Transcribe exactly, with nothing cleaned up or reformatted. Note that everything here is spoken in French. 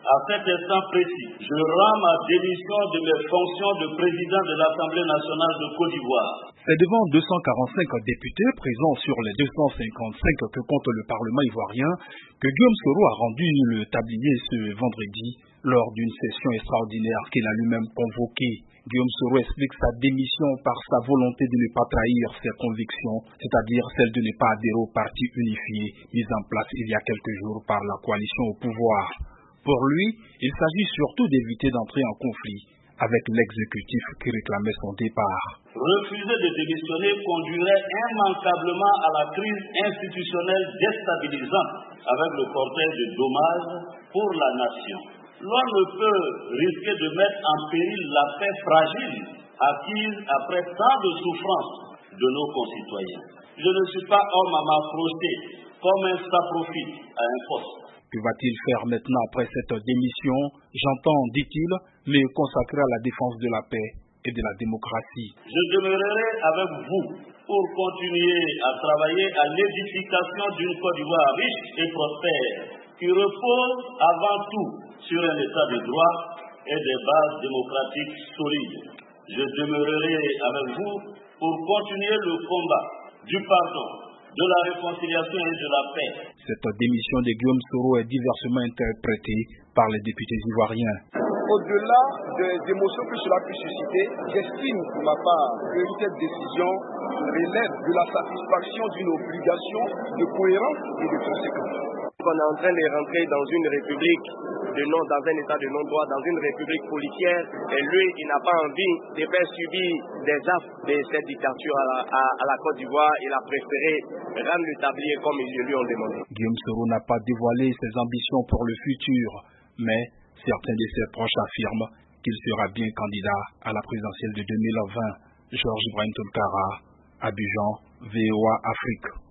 À cet instant précis, je rends ma démission de mes fonctions de président de l'Assemblée nationale de Côte d'Ivoire. C'est devant deux cent quarante-cinq députés présents sur les deux cent cinquante-cinq que compte le Parlement ivoirien que Guillaume Soro a rendu le tablier ce vendredi lors d'une session extraordinaire qu'il a lui-même convoquée. Guillaume Soro explique sa démission par sa volonté de ne pas trahir ses convictions, c'est-à-dire celle de ne pas adhérer au parti unifié mis en place il y a quelques jours par la coalition au pouvoir. Pour lui, il s'agit surtout d'éviter d'entrer en conflit avec l'exécutif qui réclamait son départ. Refuser de démissionner conduirait immanquablement à la crise institutionnelle déstabilisante avec le cortège de dommages pour la nation. L'on ne peut risquer de mettre en péril la paix fragile acquise après tant de souffrances de nos concitoyens. Je ne suis pas homme à m'approcher comme un saprophyte à un poste. Que va-t-il faire maintenant après cette démission? J'entends, dit-il, me consacrer à la défense de la paix et de la démocratie. Je demeurerai avec vous pour continuer à travailler à l'édification d'une Côte d'Ivoire riche et prospère qui repose avant tout sur un état de droit et des bases démocratiques solides. Je demeurerai avec vous pour continuer le combat du pardon, de la réconciliation et de la paix. Cette démission de Guillaume Soro est diversement interprétée par les députés ivoiriens. Au-delà des émotions que cela peut susciter, j'estime pour ma part que cette décision relève de la satisfaction d'une obligation de cohérence et de conséquence. On est en train de rentrer dans une république de non, dans un état de non-droit, dans une république policière, et lui, il n'a pas envie de faire subir des actes de cette dictature à la, à, à la Côte d'Ivoire. Il a préféré rendre le tablier comme ils lui ont demandé. Guillaume Soro n'a pas dévoilé ses ambitions pour le futur, mais certains de ses proches affirment qu'il sera bien candidat à la présidentielle de deux mille vingt. Georges Ibrahim Toulkara, Abidjan, V O A Afrique.